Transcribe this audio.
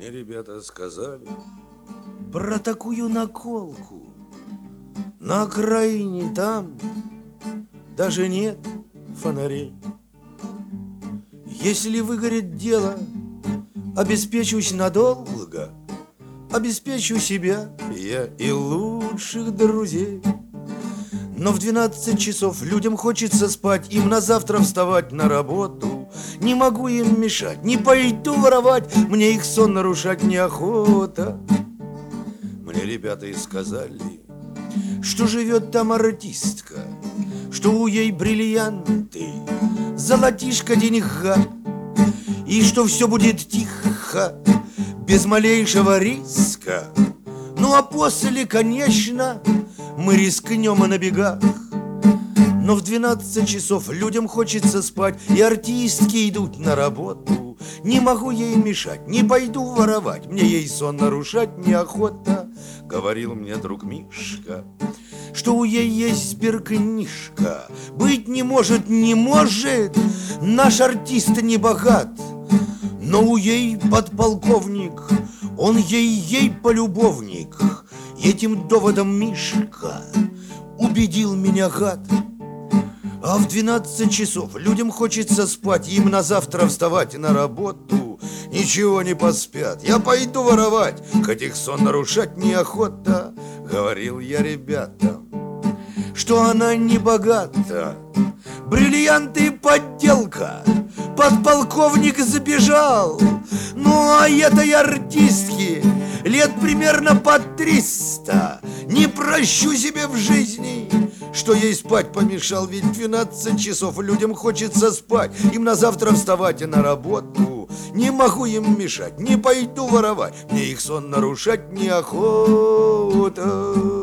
Мне ребята сказали про такую наколку. На окраине там даже нет фонарей. Если выгорит дело, обеспечусь надолго, обеспечу себя я и лучших друзей. Но в 12 часов людям хочется спать, им на завтра вставать на работу. Не могу им мешать, не пойду воровать, мне их сон нарушать неохота. Мне ребята и сказали, что живет там артистка, что у ей бриллианты, золотишко, деньга, и что все будет тихо, без малейшего риска. Ну а после, конечно, мы рискнем и на бегах. Но в 12 часов людям хочется спать, и артистки идут на работу. Не могу ей мешать, не пойду воровать, мне ей сон нарушать неохота. Говорил мне друг Мишка, что у ей есть сберкнижка. Быть не может, не может, наш артист не богат. Но у ей подполковник, он ей полюбовник. Этим доводом Мишка убедил меня, гад. А в 12 часов людям хочется спать, им на завтра вставать на работу. Ничего не поспят, я пойду воровать, хоть их сон нарушать неохота. Говорил я ребятам, что она не богата, бриллианты подделка, подполковник забежал. Ну а этой артистке лет примерно по 300. Не прощу себе в жизни, что ей спать помешал. Ведь в 12 часов людям хочется спать, им на завтра вставать и на работу. Не могу им мешать, не пойду воровать, мне их сон нарушать неохота.